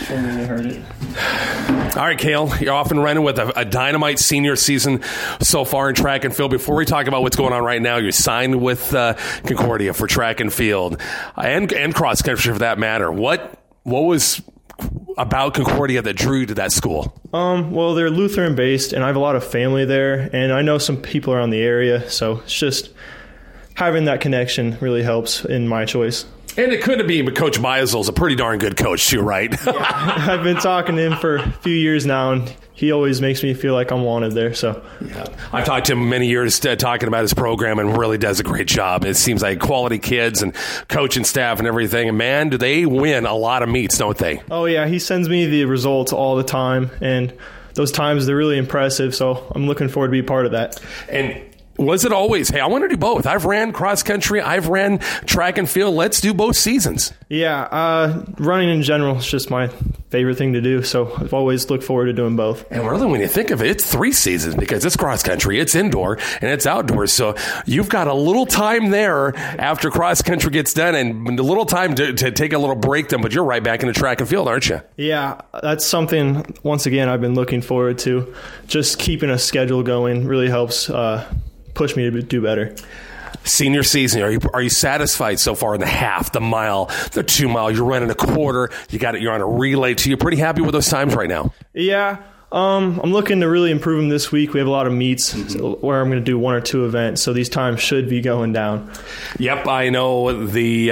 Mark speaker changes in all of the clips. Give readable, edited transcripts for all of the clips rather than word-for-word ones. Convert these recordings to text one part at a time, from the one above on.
Speaker 1: Only they heard it.
Speaker 2: All right, Cale, you're off and running with a dynamite senior season so far in track and field. Before we talk about what's going on right now, you're signed with Concordia for track and field and cross country for that matter. What was about Concordia that drew you to that school?
Speaker 1: Well, they're Lutheran based, and I have a lot of family there, and I know some people around the area, so it's just having that connection really helps in my choice.
Speaker 2: And it couldn't be, but Coach Beisel's a pretty darn good coach too, right?
Speaker 1: Yeah, I've been talking to him for a few years now, and he always makes me feel like I'm wanted there. So,
Speaker 2: yeah. I've talked to him many years talking about his program, and really does a great job. It seems like quality kids and coaching staff and everything. And man, do they win a lot of meets, don't they?
Speaker 1: Oh yeah, he sends me the results all the time, and those times they're really impressive. So I'm looking forward to be part of that.
Speaker 2: And was it always, hey, I want to do both? I've ran cross country, I've ran track and field. Let's do both seasons.
Speaker 1: Yeah, running in general is just my favorite thing to do, so I've always looked forward to doing both.
Speaker 2: And really, when you think of it, it's 3 seasons because it's cross country, it's indoor, and it's outdoors. So you've got a little time there after cross country gets done and a little time to take a little break then, but you're right back into track and field, aren't you?
Speaker 1: Yeah, that's something, once again, I've been looking forward to. Just keeping a schedule going really helps push me to do better.
Speaker 2: Senior season, are you satisfied so far in the half, the mile, the 2 mile? You're running a quarter. You're on a relay too. You're pretty happy with those times right now?
Speaker 1: Yeah. I'm looking to really improve them this week. We have a lot of meets where I'm going to do 1 or 2 events, so these times should be going down.
Speaker 2: Yep, I know the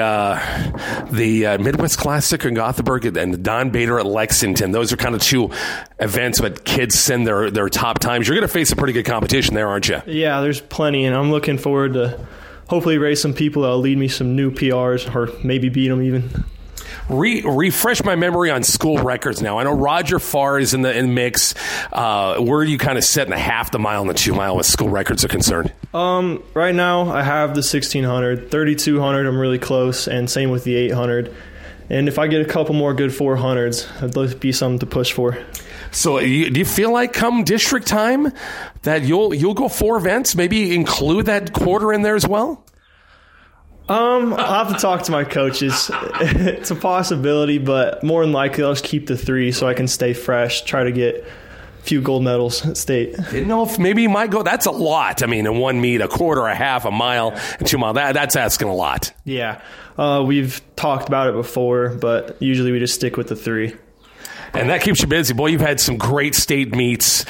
Speaker 2: Midwest Classic in Gothenburg and the Don Bader at Lexington. Those are kind of 2 events, but kids send their top times. You're going to face a pretty good competition there, aren't you?
Speaker 1: Yeah, there's plenty, and I'm looking forward to hopefully race some people that will lead me some new PRs or maybe beat them even.
Speaker 2: Refresh my memory on school records now. I know Roger Farr is in the mix. Where are you kind of set in the half, the mile, and the 2 mile as school records are concerned?
Speaker 1: Right now, I have the 1600, 3200. I'm really close, and same with the 800. And if I get a couple more good 400s, that'd be something to push for.
Speaker 2: So, do you feel like come district time that you'll go 4 events, maybe include that quarter in there as well?
Speaker 1: I'll have to talk to my coaches. It's a possibility, but more than likely I'll just keep the 3 so I can stay fresh, try to get a few gold medals at state.
Speaker 2: Didn't know if maybe you might go. That's a lot. I mean, in 1 meet, a quarter, a half, a mile, and 2 mile, that's asking a lot.
Speaker 1: Yeah. We've talked about it before, but usually we just stick with the 3.
Speaker 2: And that keeps you busy. Boy, you've had some great state meets.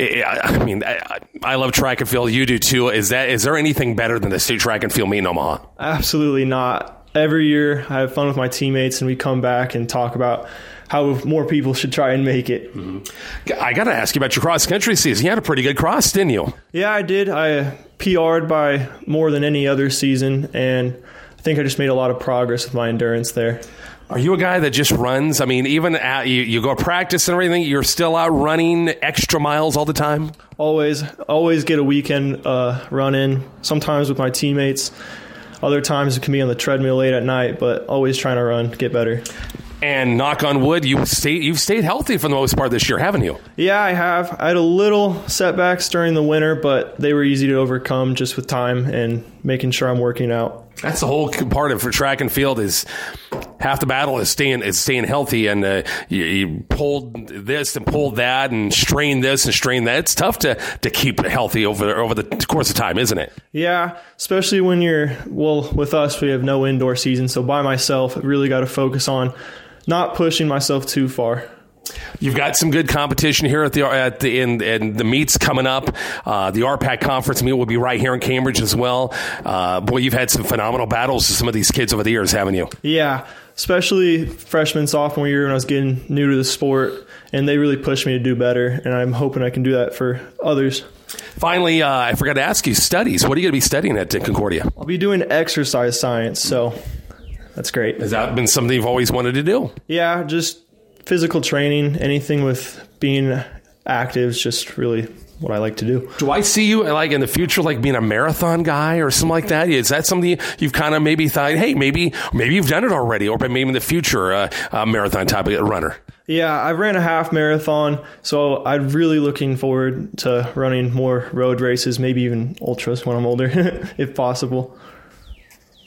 Speaker 2: I mean, I love track and field. You do too. Is there anything better than the state track and field meet in Omaha?
Speaker 1: Absolutely not. Every year I have fun with my teammates, and we come back and talk about how more people should try and make it.
Speaker 2: Mm-hmm. I got to ask you about your cross-country season. You had a pretty good cross, didn't you?
Speaker 1: Yeah, I did. I PR'd by more than any other season, and I think I just made a lot of progress with my endurance there.
Speaker 2: Are you a guy that just runs? I mean, even you go practice and everything, you're still out running extra miles all the time?
Speaker 1: Always get a weekend run in, sometimes with my teammates. Other times it can be on the treadmill late at night, but always trying to run, get better. And
Speaker 2: knock on wood, you've stayed healthy for the most part this year, haven't you?
Speaker 1: Yeah, I have. I had a little setbacks during the winter, but they were easy to overcome just with time and making sure I'm working out.
Speaker 2: That's the whole part of for track and field is half the battle is staying healthy, and you pulled this and pulled that and strained this and strained that. It's tough to keep healthy over the course of time, isn't it?
Speaker 1: Yeah, especially when with us, we have no indoor season, so by myself, I really got to focus on not pushing myself too far.
Speaker 2: You've got some good competition here at the meets coming up. The RPAC conference meet will be right here in Cambridge as well. Boy, you've had some phenomenal battles with some of these kids over the years, haven't you?
Speaker 1: Yeah, especially freshman, sophomore year when I was getting new to the sport, and they really pushed me to do better, and I'm hoping I can do that for others.
Speaker 2: Finally, I forgot to ask you, studies. What are you going to be studying at Concordia?
Speaker 1: I'll be doing exercise science, so that's great.
Speaker 2: Has that been something you've always wanted to do?
Speaker 1: Yeah, just physical training, anything with being active is just really what I like to do.
Speaker 2: Do I see you like in the future like being a marathon guy or something like that? Is that something you've kind of maybe thought, hey, maybe you've done it already, or maybe in the future a marathon type of runner?
Speaker 1: Yeah, I ran a half marathon, so I'm really looking forward to running more road races, maybe even ultras when I'm older, if possible.